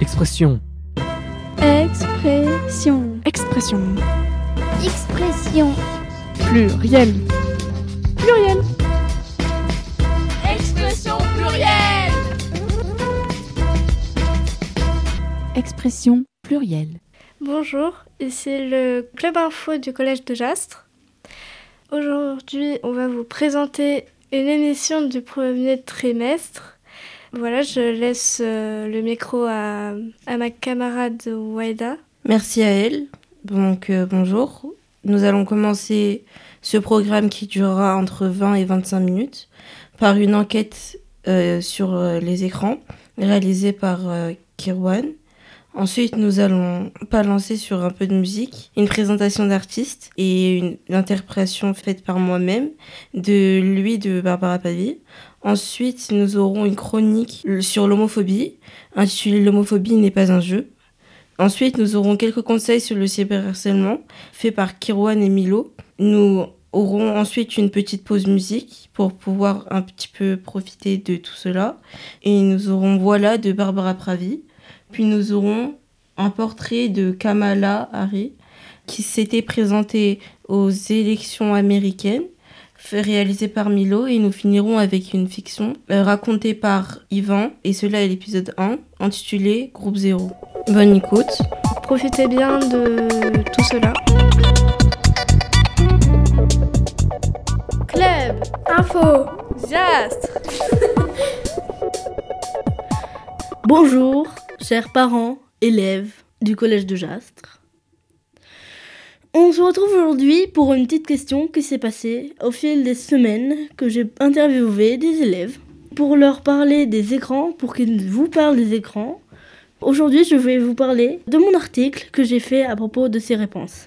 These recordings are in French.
Expression. Expression. Expression. Expression. Pluriel. Pluriel. Expression plurielle. Expression plurielle. Bonjour, ici le Club Info du Collège de Jastres. Aujourd'hui, on va vous présenter une émission du premier trimestre. Voilà, je laisse le micro à ma camarade Waïda. Merci à elle. Donc, bonjour. Nous allons commencer ce programme qui durera entre 20 et 25 minutes par une enquête sur les écrans réalisée par Kirwan. Ensuite, nous allons balancer sur un peu de musique, une présentation d'artistes et une interprétation faite par moi-même de Barbara Pavie. Ensuite, nous aurons une chronique sur l'homophobie, intitulée « L'homophobie n'est pas un jeu ». Ensuite, nous aurons quelques conseils sur le cyberharcèlement, fait par Kirwan et Milo. Nous aurons ensuite une petite pause musique pour pouvoir un petit peu profiter de tout cela. Et nous aurons « Voilà » de Barbara Pravi. Puis nous aurons un portrait de Kamala Harris qui s'était présentée aux élections américaines, réalisé par Milo, et nous finirons avec une fiction racontée par Yvan, et cela est l'épisode 1, intitulé Groupe 0. Bonne écoute. Profitez bien de tout cela. Club Info Jastres. Bonjour, chers parents, élèves du Collège de Jastres. On se retrouve aujourd'hui pour une petite question qui s'est passée au fil des semaines que j'ai interviewé des élèves pour leur parler des écrans, pour qu'ils vous parlent des écrans. Aujourd'hui, je vais vous parler de mon article que j'ai fait à propos de ces réponses.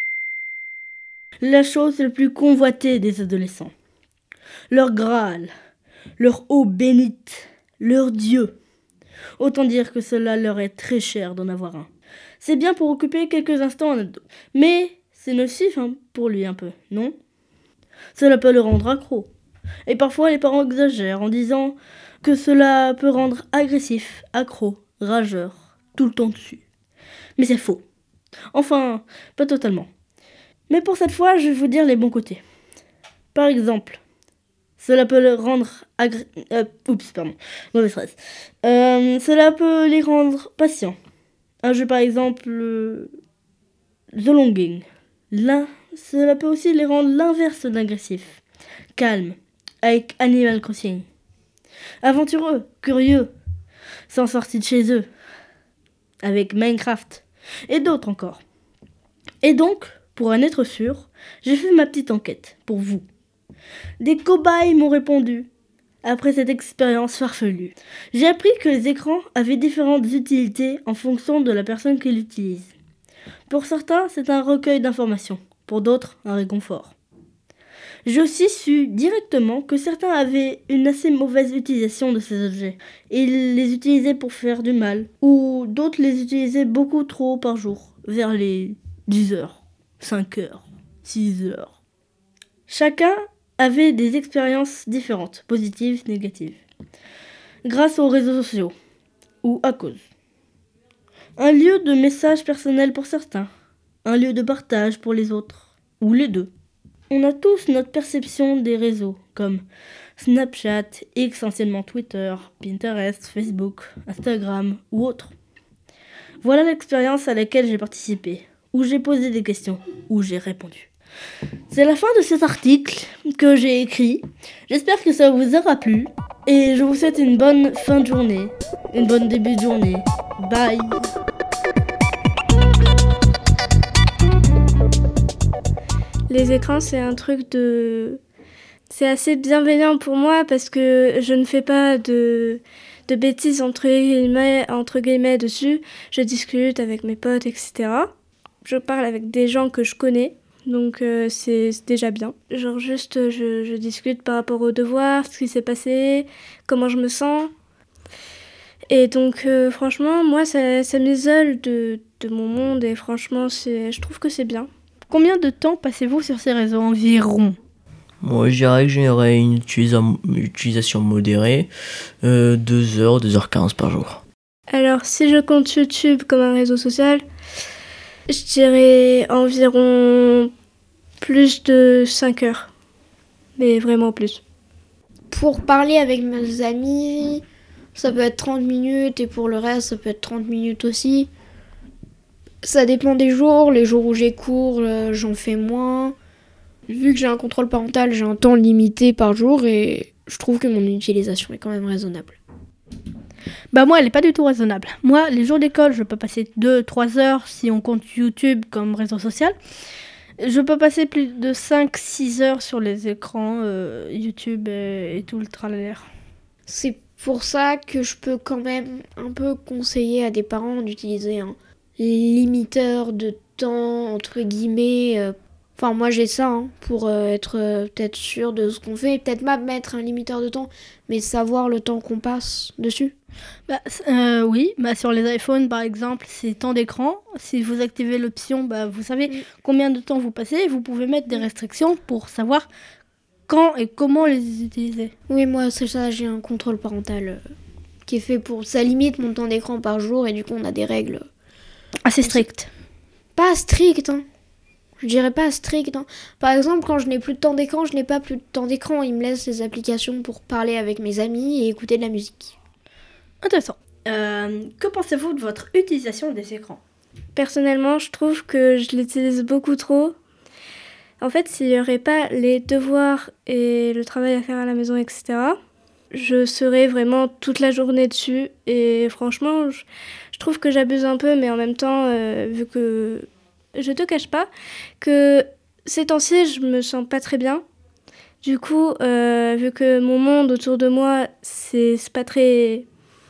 La chose la plus convoitée des adolescents. Leur Graal, leur eau bénite, leur Dieu. Autant dire que cela leur est très cher d'en avoir un. C'est bien pour occuper quelques instants en ado. Mais c'est nocif pour lui un peu, non ? Cela peut le rendre accro. Et parfois les parents exagèrent en disant que cela peut rendre agressif, accro, rageur, tout le temps dessus. Mais c'est faux. Enfin, pas totalement. Mais pour cette fois, je vais vous dire les bons côtés. Par exemple, cela peut le rendre mauvais stress. Cela peut les rendre patients. Un jeu par exemple, The Longing. Là, cela peut aussi les rendre l'inverse d'agressif. Calme, avec Animal Crossing. Aventureux, curieux, sans sortie de chez eux. Avec Minecraft. Et d'autres encore. Et donc, pour en être sûr, j'ai fait ma petite enquête pour vous. Des cobayes m'ont répondu. Après cette expérience farfelue, j'ai appris que les écrans avaient différentes utilités en fonction de la personne qui l'utilise. Pour certains, c'est un recueil d'informations. Pour d'autres, un réconfort. J'ai aussi su directement que certains avaient une assez mauvaise utilisation de ces objets. Ils les utilisaient pour faire du mal. Ou d'autres les utilisaient beaucoup trop par jour, vers les 10 heures, 5 heures, 6 heures. Chacun avait des expériences différentes, positives, négatives, grâce aux réseaux sociaux, ou à cause. Un lieu de message personnel pour certains, un lieu de partage pour les autres, ou les deux. On a tous notre perception des réseaux, comme Snapchat, X anciennement Twitter, Pinterest, Facebook, Instagram ou autres. Voilà l'expérience à laquelle j'ai participé, où j'ai posé des questions, où j'ai répondu. C'est la fin de cet article que j'ai écrit. J'espère que ça vous aura plu. Et je vous souhaite une bonne fin de journée. Une bonne début de journée. Bye. Les écrans, c'est un truc c'est assez bienveillant pour moi parce que je ne fais pas de bêtises entre guillemets dessus. Je discute avec mes potes, etc. Je parle avec des gens que je connais. Donc c'est déjà bien. Genre juste je discute par rapport aux devoirs, ce qui s'est passé, comment je me sens. Et donc franchement, moi ça m'isole de mon monde et franchement je trouve que c'est bien. Combien de temps passez-vous sur ces réseaux environ ? Moi, je dirais que j'aurais une utilisation modérée, 2h, 2h15 par jour. Alors, si je compte YouTube comme un réseau social, je dirais environ plus de 5 heures. Mais vraiment plus. Pour parler avec mes amis, ça peut être 30 minutes et pour le reste, ça peut être 30 minutes aussi. Ça dépend des jours. Les jours où j'ai cours, j'en fais moins. Vu que j'ai un contrôle parental, j'ai un temps limité par jour et je trouve que mon utilisation est quand même raisonnable. Bah moi, elle n'est pas du tout raisonnable. Moi, les jours d'école, je peux passer 2-3 heures si on compte YouTube comme réseau social. Je peux passer plus de 5-6 heures sur les écrans YouTube et tout le tralala. C'est pour ça que je peux quand même un peu conseiller à des parents d'utiliser un limiteur de temps, entre guillemets. Enfin, moi j'ai ça pour être peut-être sûr de ce qu'on fait. Peut-être pas mettre un limiteur de temps, mais savoir le temps qu'on passe dessus. Oui, sur les iPhones par exemple, c'est temps d'écran. Si vous activez l'option, vous savez combien de temps vous passez. Vous pouvez mettre des restrictions pour savoir quand et comment les utiliser. Oui, moi c'est ça, j'ai un contrôle parental qui est fait pour... Ça limite mon temps d'écran par jour et du coup on a des règles... Assez strictes. Pas strictes, Je dirais pas strict. Par exemple, quand je n'ai plus de temps d'écran, je n'ai pas plus de temps d'écran. Il me laisse les applications pour parler avec mes amis et écouter de la musique. Intéressant. Que pensez-vous de votre utilisation des écrans ? Personnellement, je trouve que je l'utilise beaucoup trop. En fait, s'il n'y aurait pas les devoirs et le travail à faire à la maison, etc., je serais vraiment toute la journée dessus. Et franchement, je trouve que j'abuse un peu, mais en même temps, vu que... Je te cache pas que ces temps-ci, je me sens pas très bien. Du coup, vu que mon monde autour de moi, c'est pas très,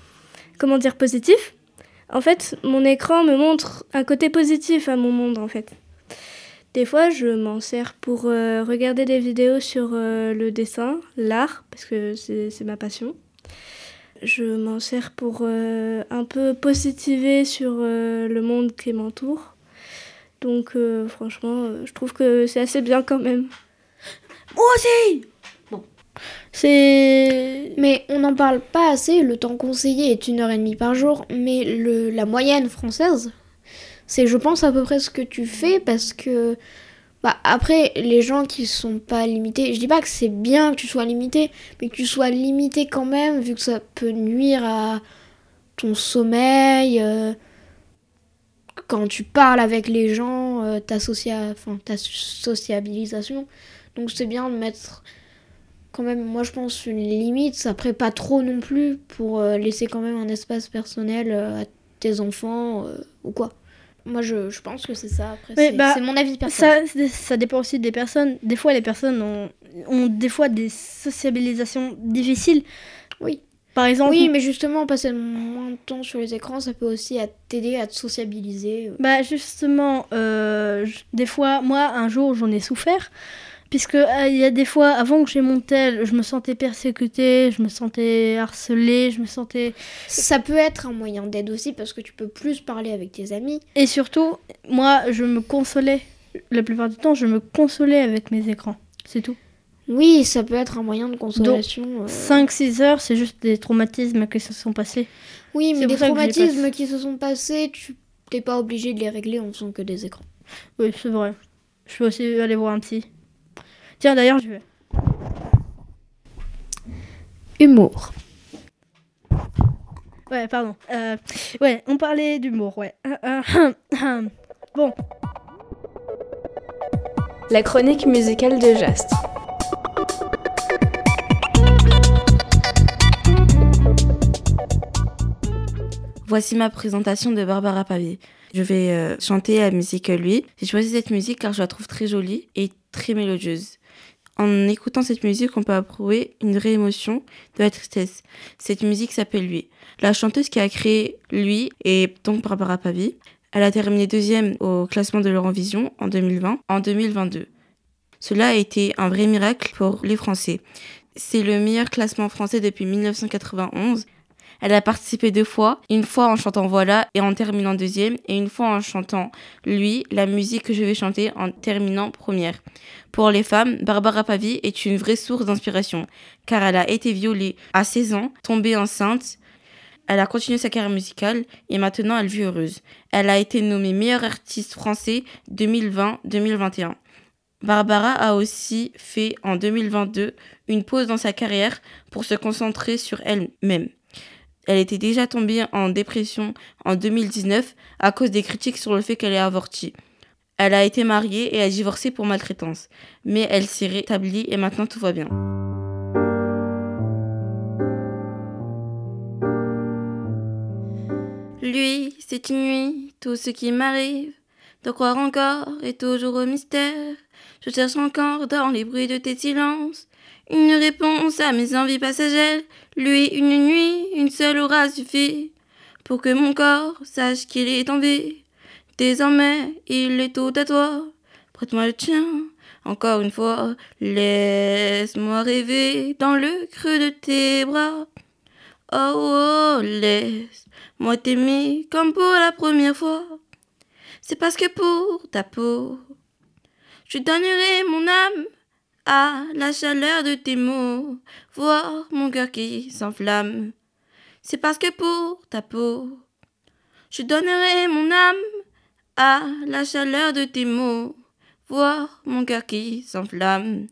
positif. En fait, mon écran me montre un côté positif à mon monde, en fait. Des fois, je m'en sers pour regarder des vidéos sur le dessin, l'art, parce que c'est ma passion. Je m'en sers pour un peu positiver sur le monde qui m'entoure. Donc franchement, je trouve que c'est assez bien quand même. Moi aussi. Bon. Mais on n'en parle pas assez, le temps conseillé est 1h30 par jour, mais la moyenne française, c'est je pense à peu près ce que tu fais parce que... après, les gens qui sont pas limités, je dis pas que c'est bien que tu sois limité, mais que tu sois limité quand même, vu que ça peut nuire à ton sommeil... Quand tu parles avec les gens, ta sociabilisation. Donc c'est bien de mettre quand même, moi je pense, une limite. Après, pas trop non plus, pour laisser quand même un espace personnel à tes enfants ou quoi. Moi je pense que c'est ça. Après, c'est mon avis personnel. Ça dépend aussi des personnes. Des fois, les personnes ont des fois des sociabilisations difficiles. Oui. Par exemple, oui, mais justement, passer moins de temps sur les écrans, ça peut aussi t'aider à te sociabiliser. Justement, des fois, moi, un jour, j'en ai souffert. Puisque il y a des fois, avant que j'ai mon tel, je me sentais persécutée, je me sentais harcelée, Ça peut être un moyen d'aide aussi, parce que tu peux plus parler avec tes amis. Et surtout, moi, je me consolais. La plupart du temps, je me consolais avec mes écrans. C'est tout. Oui, ça peut être un moyen de consolation. 5-6 heures, c'est juste des traumatismes qui se sont passés. Oui, mais des traumatismes qui se sont passés, tu n'es pas obligé de les régler en faisant que des écrans. Oui, c'est vrai. Je peux aussi aller voir un psy. Tiens, d'ailleurs, je vais. Humour. Ouais, pardon. On parlait d'humour, ouais. Bon. La chronique musicale de Jastre. Voici ma présentation de Barbara Pavier. Je vais chanter la musique Lui. J'ai choisi cette musique car je la trouve très jolie et très mélodieuse. En écoutant cette musique, on peut approuver une vraie émotion de la tristesse. Cette musique s'appelle Lui. La chanteuse qui a créé Lui est donc Barbara Pavier. Elle a terminé 2e au classement de l'Eurovision en 2020, en 2022. Cela a été un vrai miracle pour les Français. C'est le meilleur classement français depuis 1991. Elle a participé 2 fois, une fois en chantant Voilà et en terminant 2e, et une fois en chantant Lui, la musique que je vais chanter en terminant 1re. Pour les femmes, Barbara Pavier est une vraie source d'inspiration, car elle a été violée à 16 ans, tombée enceinte. Elle a continué sa carrière musicale et maintenant elle vit heureuse. Elle a été nommée meilleure artiste français 2020-2021. Barbara a aussi fait en 2022 une pause dans sa carrière pour se concentrer sur elle-même. Elle était déjà tombée en dépression en 2019 à cause des critiques sur le fait qu'elle ait avorté. Elle a été mariée et a divorcé pour maltraitance. Mais elle s'est rétablie et maintenant tout va bien. Lui, c'est une nuit, tout ce qui m'arrive, de croire encore est toujours au mystère. Je cherche encore dans les bruits de tes silences une réponse à mes envies passagères. Lui, une nuit, une seule aura suffi pour que mon corps sache qu'il est en vie. Désormais, il est tout à toi. Prête-moi le tien, encore une fois. Laisse-moi rêver dans le creux de tes bras. Oh, oh, laisse-moi t'aimer comme pour la première fois. C'est parce que pour ta peau, je donnerai mon âme à la chaleur de tes mots. Voir mon cœur qui s'enflamme. C'est parce que pour ta peau, je donnerai mon âme à la chaleur de tes mots. Voir mon cœur qui s'enflamme.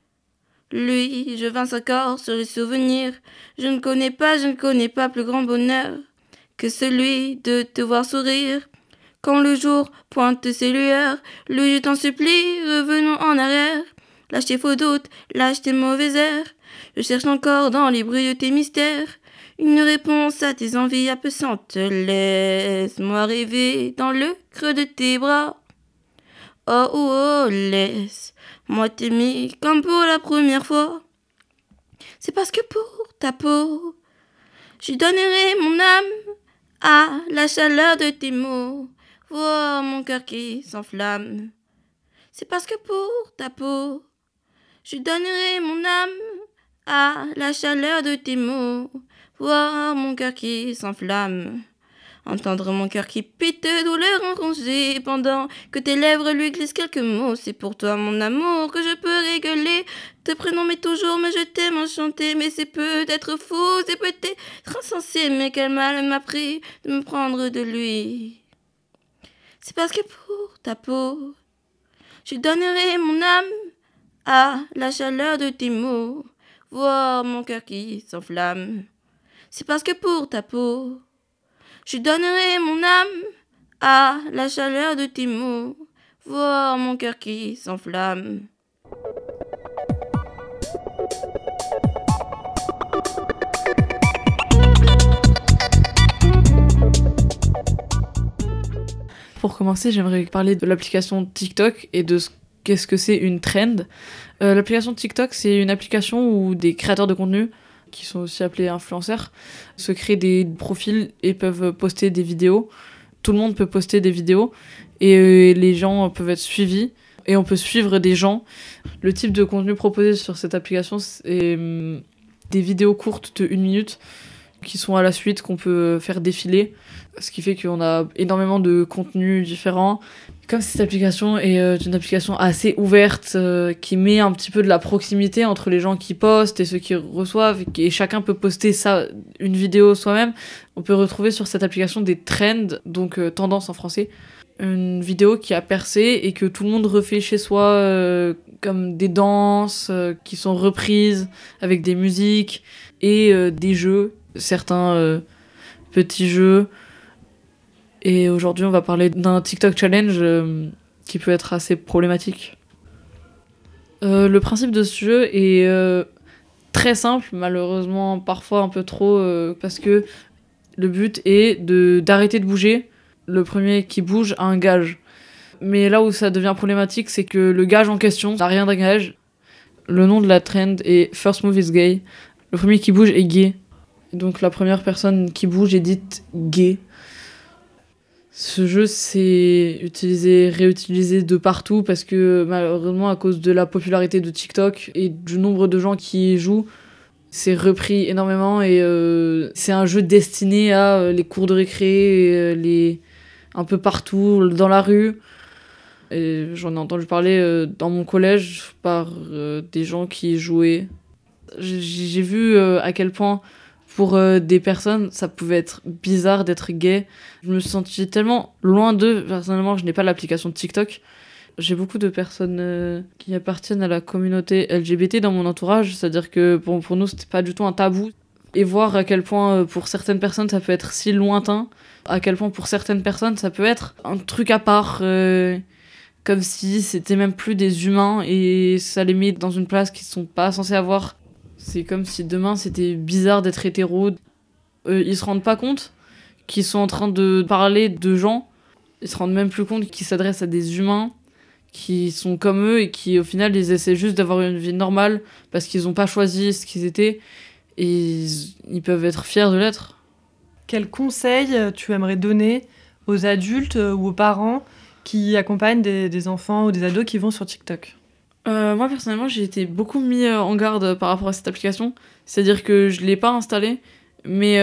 Lui, je vins encore sur les souvenirs. Je ne connais pas plus grand bonheur que celui de te voir sourire. Quand le jour pointe ses lueurs, lui, je t'en supplie, revenons en arrière. Lâche tes faux doutes, lâche tes mauvais airs. Je cherche encore dans les bruits de tes mystères une réponse à tes envies apaisantes. Laisse-moi rêver dans le creux de tes bras. Oh, oh, oh, laisse-moi t'aimer comme pour la première fois. C'est parce que pour ta peau, je donnerai mon âme à la chaleur de tes mots. Voir mon cœur qui s'enflamme. C'est parce que pour ta peau, je donnerai mon âme à la chaleur de tes mots. Voir mon cœur qui s'enflamme. Entendre mon cœur qui pète de douleur enragée pendant que tes lèvres lui glissent quelques mots. C'est pour toi mon amour que je peux réguler. Te prénommer toujours mais je t'aime enchanté. Mais c'est peut-être faux, c'est peut-être insensé. Mais quel mal m'a pris de me prendre de lui. C'est parce que pour ta peau, je donnerai mon âme à la chaleur de tes mots. Voir mon cœur qui s'enflamme. C'est parce que pour ta peau, je donnerai mon âme à la chaleur de tes mots. Voir mon cœur qui s'enflamme. Pour commencer, j'aimerais parler de l'application TikTok et de qu'est-ce que c'est une trend. L'application TikTok, c'est une application où des créateurs de contenu, qui sont aussi appelés influenceurs, se créent des profils et peuvent poster des vidéos. Tout le monde peut poster des vidéos et les gens peuvent être suivis et on peut suivre des gens. Le type de contenu proposé sur cette application, c'est des vidéos courtes de 1 minute qui sont à la suite, qu'on peut faire défiler, ce qui fait qu'on a énormément de contenus différents. Comme cette application est une application assez ouverte, qui met un petit peu de la proximité entre les gens qui postent et ceux qui reçoivent, et chacun peut poster une vidéo soi-même, on peut retrouver sur cette application des trends, donc tendance en français, une vidéo qui a percé et que tout le monde refait chez soi, comme des danses qui sont reprises avec des musiques et des jeux, certains petits jeux. Et aujourd'hui, on va parler d'un TikTok challenge qui peut être assez problématique. Le principe de ce jeu est très simple, malheureusement parfois un peu trop, parce que le but est d'arrêter de bouger. Le premier qui bouge a un gage. Mais là où ça devient problématique, c'est que le gage en question n'a rien d'un gage. Le nom de la trend est First Move is Gay. Le premier qui bouge est gay. Donc la première personne qui bouge est dite gay. Ce jeu s'est réutilisé de partout parce que malheureusement à cause de la popularité de TikTok et du nombre de gens qui y jouent, c'est repris énormément et c'est un jeu destiné à les cours de récré, un peu partout dans la rue. Et j'en ai entendu parler dans mon collège par des gens qui y jouaient. J'ai vu à quel point Pour des personnes, ça pouvait être bizarre d'être gay. Je me suis sentie tellement loin d'eux. Personnellement, je n'ai pas l'application TikTok. J'ai beaucoup de personnes qui appartiennent à la communauté LGBT dans mon entourage. C'est-à-dire que pour nous, c'était pas du tout un tabou. Et voir à quel point, pour certaines personnes, ça peut être si lointain. À quel point, pour certaines personnes, ça peut être un truc à part. Comme si c'était même plus des humains et ça les met dans une place qu'ils sont pas censés avoir. C'est comme si demain, c'était bizarre d'être hétéro. Ils se rendent pas compte qu'ils sont en train de parler de gens. Ils se rendent même plus compte qu'ils s'adressent à des humains qui sont comme eux et qui, au final, ils essaient juste d'avoir une vie normale parce qu'ils ont pas choisi ce qu'ils étaient et ils peuvent être fiers de l'être. Quel conseil tu aimerais donner aux adultes ou aux parents qui accompagnent des enfants ou des ados qui vont sur TikTok? Moi, personnellement, j'ai été beaucoup mis en garde par rapport à cette application. C'est-à-dire que je l'ai pas installée, mais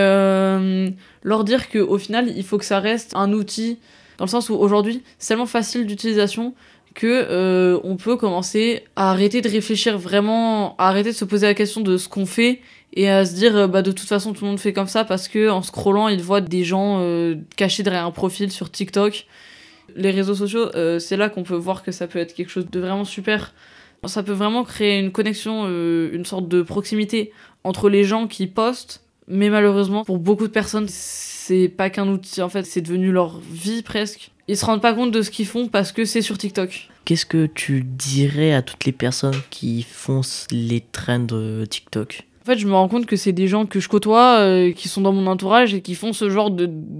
leur dire qu'au final, il faut que ça reste un outil, dans le sens où aujourd'hui, c'est tellement facile d'utilisation que on peut commencer à arrêter de réfléchir vraiment, à arrêter de se poser la question de ce qu'on fait et à se dire de toute façon tout le monde fait comme ça parce que en scrollant ils voient des gens cachés derrière un profil sur TikTok. Les réseaux sociaux, c'est là qu'on peut voir que ça peut être quelque chose de vraiment super. Ça peut vraiment créer une connexion, une sorte de proximité entre les gens qui postent, mais malheureusement pour beaucoup de personnes c'est pas qu'un outil, en fait c'est devenu leur vie presque. Ils se rendent pas compte de ce qu'ils font parce que c'est sur TikTok. Qu'est-ce que tu dirais à toutes les personnes qui font les trends TikTok? En fait, je me rends compte que c'est des gens que je côtoie, qui sont dans mon entourage et qui font ce genre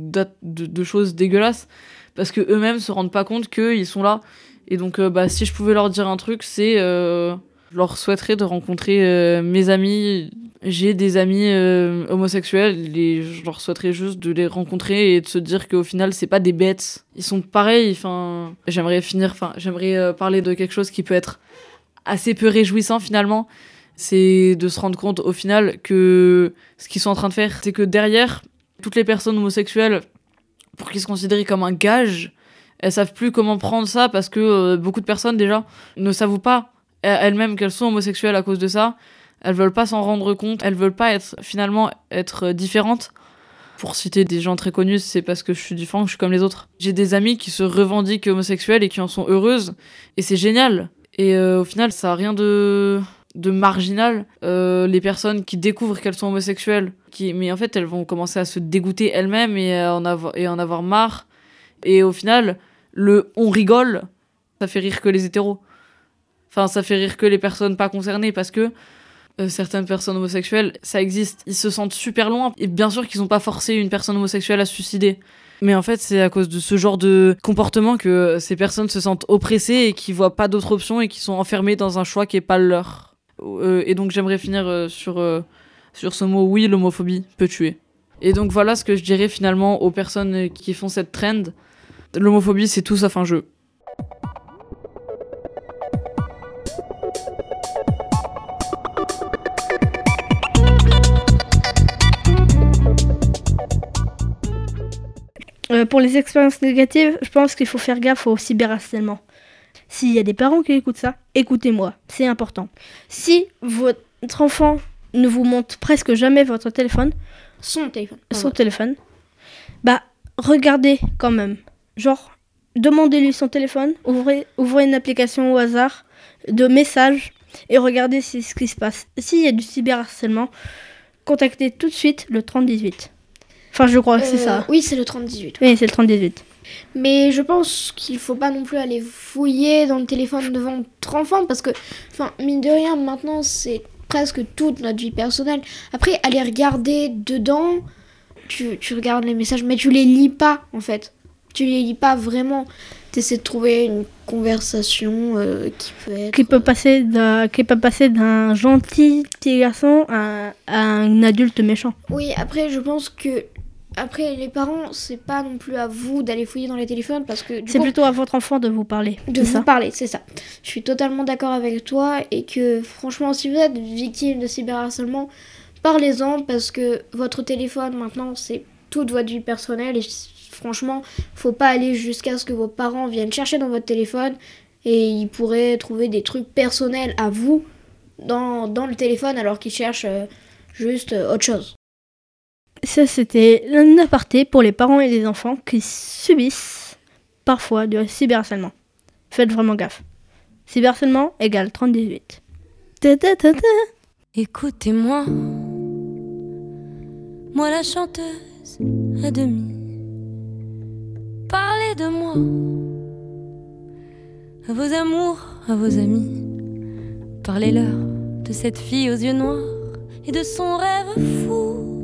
de choses dégueulasses parce que eux-mêmes se rendent pas compte qu'ils sont là. Et donc, si je pouvais leur dire un truc, c'est je leur souhaiterais de rencontrer mes amis. J'ai des amis homosexuels et je leur souhaiterais juste de les rencontrer et de se dire qu'au final, c'est pas des bêtes. Ils sont pareils. J'aimerais parler de quelque chose qui peut être assez peu réjouissant finalement. C'est de se rendre compte au final que ce qu'ils sont en train de faire, c'est que derrière, toutes les personnes homosexuelles, pour qu'ils se considèrent comme un gage, elles savent plus comment prendre ça parce que beaucoup de personnes déjà ne savent pas elles-mêmes qu'elles sont homosexuelles à cause de ça. Elles veulent pas s'en rendre compte, elles veulent pas être différentes. Pour citer des gens très connus, c'est parce que je suis différente, je suis comme les autres. J'ai des amies qui se revendiquent homosexuelles et qui en sont heureuses et c'est génial. Et au final, ça a rien de marginal. Les personnes qui découvrent qu'elles sont homosexuelles, mais en fait elles vont commencer à se dégoûter elles-mêmes et en avoir marre. Et au final, on rigole, ça fait rire que les hétéros. Enfin, ça fait rire que les personnes pas concernées parce que certaines personnes homosexuelles, ça existe. Ils se sentent super loin. Et bien sûr qu'ils n'ont pas forcé une personne homosexuelle à se suicider. Mais en fait, c'est à cause de ce genre de comportement que ces personnes se sentent oppressées et qui voient pas d'autre option et qui sont enfermées dans un choix qui est pas le leur. Et donc j'aimerais finir sur ce mot, oui, l'homophobie peut tuer. Et donc voilà ce que je dirais finalement aux personnes qui font cette trend. L'homophobie, c'est tout sauf un jeu. Pour les expériences négatives, je pense qu'il faut faire gaffe au cyberharcèlement. S'il y a des parents qui écoutent ça, écoutez-moi, c'est important. Si votre enfant ne vous montre presque jamais votre téléphone, Son téléphone. Regardez quand même. Genre, demandez-lui son téléphone, ouvrez une application au hasard de messages et regardez ce qui se passe. S'il y a du cyberharcèlement, contactez tout de suite le 3018. Enfin, je crois que c'est ça. Oui, c'est le 3018. Oui, c'est le 3018. Mais je pense qu'il faut pas non plus aller fouiller dans le téléphone devant notre enfant parce que, mine de rien, maintenant, c'est presque toute notre vie personnelle. Après, aller regarder dedans, tu regardes les messages, mais tu les lis pas, en fait. Tu les lis pas vraiment. Tu essaies de trouver une conversation qui peut passer d'un gentil petit garçon à un adulte méchant. Oui, après, je pense que les parents, c'est pas non plus à vous d'aller fouiller dans les téléphones parce que c'est plutôt à votre enfant de vous parler. Parler, c'est ça. Je suis totalement d'accord avec toi et que franchement, si vous êtes victime de cyberharcèlement, parlez-en parce que votre téléphone maintenant, c'est toute votre vie personnelle et franchement, faut pas aller jusqu'à ce que vos parents viennent chercher dans votre téléphone et ils pourraient trouver des trucs personnels à vous dans le téléphone alors qu'ils cherchent juste autre chose. Ça, c'était un aparté pour les parents et les enfants qui subissent parfois du cyberharcèlement. Faites vraiment gaffe. Cyberharcèlement égale 3018. Écoutez-moi, moi la chanteuse à demi. Parlez de moi, à vos amours, à vos amis. Parlez-leur de cette fille aux yeux noirs et de son rêve fou.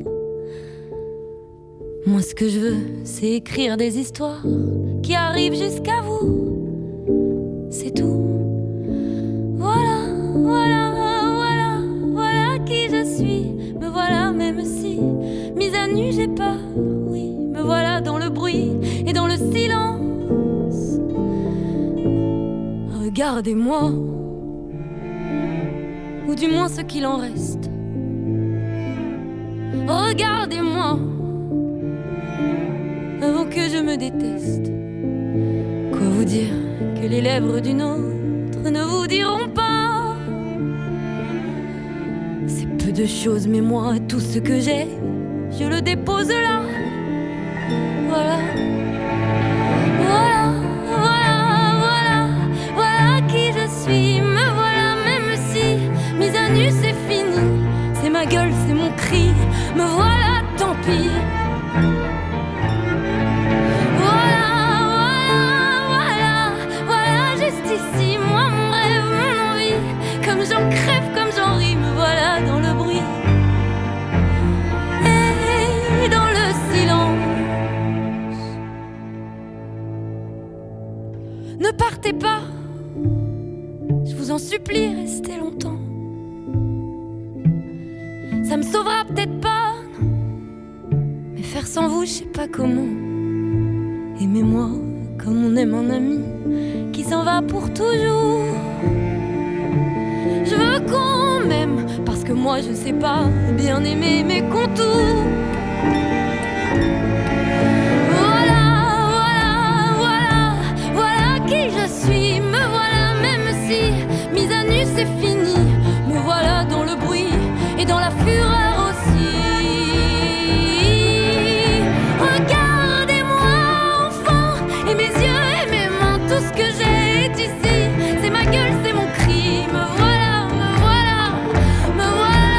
Moi ce que je veux, c'est écrire des histoires qui arrivent jusqu'à vous. C'est tout. Voilà, voilà, voilà, voilà qui je suis. Me voilà même si, mise à nu j'ai peur, oui. Me voilà dans le bruit et dans le silence. Regardez-moi, ou du moins ce qu'il en reste. Regardez-moi, avant que je me déteste. Quoi vous dire que les lèvres d'une autre ne vous diront pas? C'est peu de choses, mais moi, tout ce que j'ai, je le dépose là. Voilà, voilà, voilà, voilà, voilà qui je suis. Me voilà même si, mise à nu c'est fini. C'est ma gueule, c'est mon cri. Me voilà, tant pis. Ici, moi, mon rêve, mon envie, comme j'en crève, comme j'en ris, me voilà dans le bruit et dans le silence. Ne partez pas, je vous en supplie, restez longtemps. Ça me sauvera peut-être pas, non, mais faire sans vous, je sais pas comment. Aimez-moi comme on aime un ami qui s'en va pour toujours. Je veux qu'on m'aime parce que moi je sais pas bien aimer mes contours. Voilà, voilà, voilà, voilà qui je suis. Me voilà même si mise à nu c'est fini. Me voilà dans le bruit et dans la fureur aussi. Regardez-moi enfant et mes yeux et mes mains, tout ce que j'ai est ici. C'est ma gueule, c'est mon cri. Me voilà, me voilà, me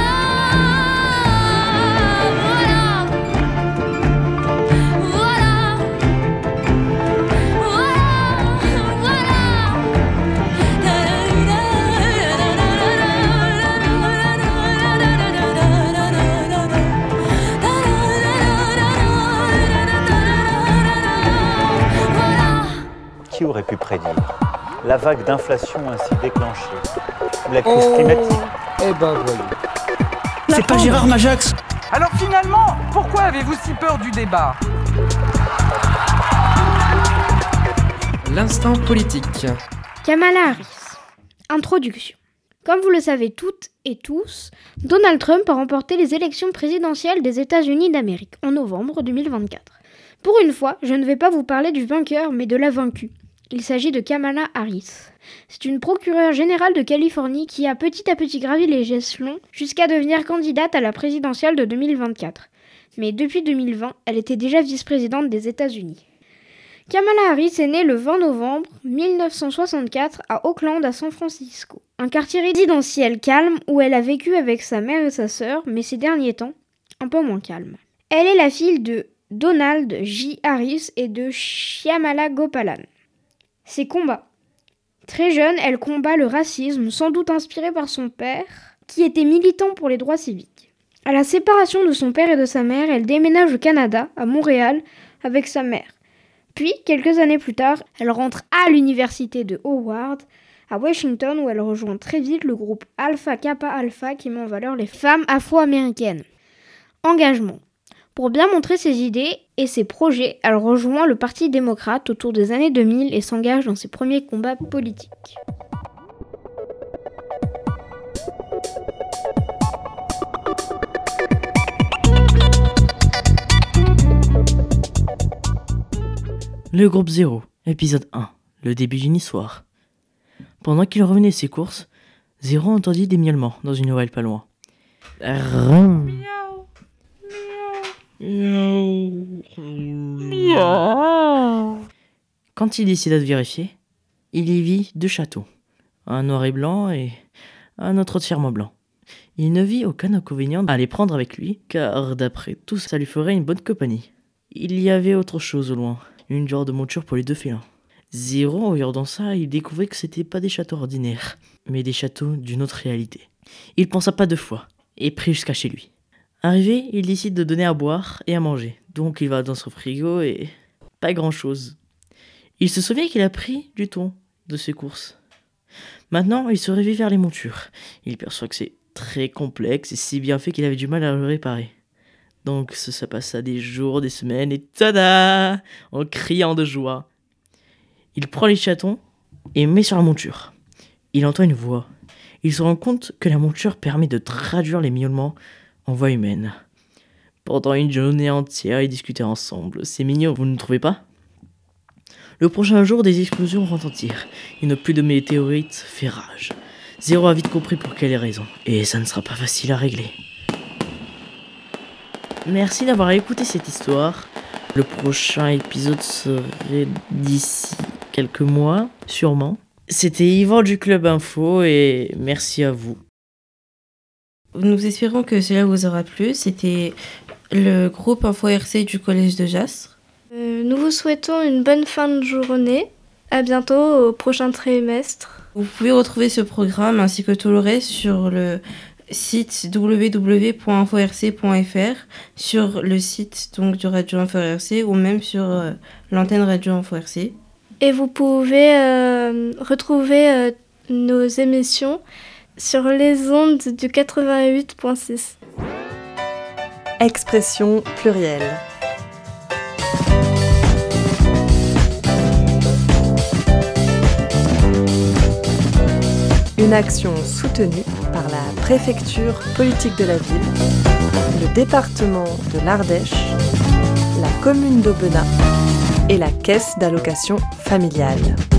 voilà, voilà, voilà, Qui aurait pu prédire la vague d'inflation ainsi déclenchée ou la crise climatique? Eh ben voyons. C'est pas Gérard Majax. Alors finalement, pourquoi avez-vous si peur du débat? L'instant politique. Kamala Harris. Introduction. Comme vous le savez toutes et tous, Donald Trump a remporté les élections présidentielles des États-Unis d'Amérique en novembre 2024. Pour une fois, je ne vais pas vous parler du vainqueur, mais de la vaincue. Il s'agit de Kamala Harris. C'est une procureure générale de Californie qui a petit à petit gravi les échelons jusqu'à devenir candidate à la présidentielle de 2024. Mais depuis 2020, elle était déjà vice-présidente des États-Unis. Kamala Harris est née le 20 novembre 1964 à Oakland, à San Francisco. Un quartier résidentiel calme où elle a vécu avec sa mère et sa sœur, mais ces derniers temps, un peu moins calme. Elle est la fille de Donald J. Harris et de Shyamala Gopalan. Ses combats. Très jeune, elle combat le racisme, sans doute inspiré par son père, qui était militant pour les droits civiques. À la séparation de son père et de sa mère, elle déménage au Canada, à Montréal, avec sa mère. Puis, quelques années plus tard, elle rentre à l'université de Howard, à Washington, où elle rejoint très vite le groupe Alpha Kappa Alpha qui met en valeur les femmes afro-américaines. Engagement. Pour bien montrer ses idées et ses projets, elle rejoint le Parti démocrate autour des années 2000 et s'engage dans ses premiers combats politiques. Le groupe 0, épisode 1, le début d'une histoire. Pendant qu'il revenait de ses courses, Zéro entendit des miaulements dans une oreille pas loin. Quand il décida de vérifier, il y vit 2 châteaux, un noir et blanc et un autre entièrement blanc. Il ne vit aucun inconvénient à les prendre avec lui, car d'après tout, ça lui ferait une bonne compagnie. Il y avait autre chose au loin, une genre de monture pour les 2 félins. Zéro, en regardant ça, il découvrait que c'était pas des châteaux ordinaires, mais des châteaux d'une autre réalité. Il pensa pas 2 fois, et prit jusqu'à chez lui. Arrivé, il décide de donner à boire et à manger, donc il va dans son frigo et... pas grand-chose. Il se souvient qu'il a pris du thon de ses courses. Maintenant, il se réveille vers les montures. Il perçoit que c'est très complexe et si bien fait qu'il avait du mal à le réparer. Donc ça passa des jours, des semaines et tada, en criant de joie. Il prend les chatons et met sur la monture. Il entend une voix. Il se rend compte que la monture permet de traduire les miaulements en voix humaine. Pendant une journée entière, ils discutaient ensemble. C'est mignon, vous ne trouvez pas ? Le prochain jour, des explosions retentirent. Une pluie de météorites fait rage. Zéro a vite compris pour quelle raison. Et ça ne sera pas facile à régler. Merci d'avoir écouté cette histoire. Le prochain épisode serait d'ici quelques mois, sûrement. C'était Yvan du Club Info et merci à vous. Nous espérons que cela vous aura plu. C'était le groupe Info RC du Collège de Jastres. Nous vous souhaitons une bonne fin de journée. À bientôt au prochain trimestre. Vous pouvez retrouver ce programme ainsi que tout le reste sur le site www.inforc.fr, sur le site donc du Radio Info RC ou même sur l'antenne Radio Info RC. Et vous pouvez retrouver nos émissions sur les ondes du 88.6. Expression plurielle. Une action soutenue par la préfecture politique de la ville, le département de l'Ardèche, la commune d'Aubenas et la caisse d'allocation familiale.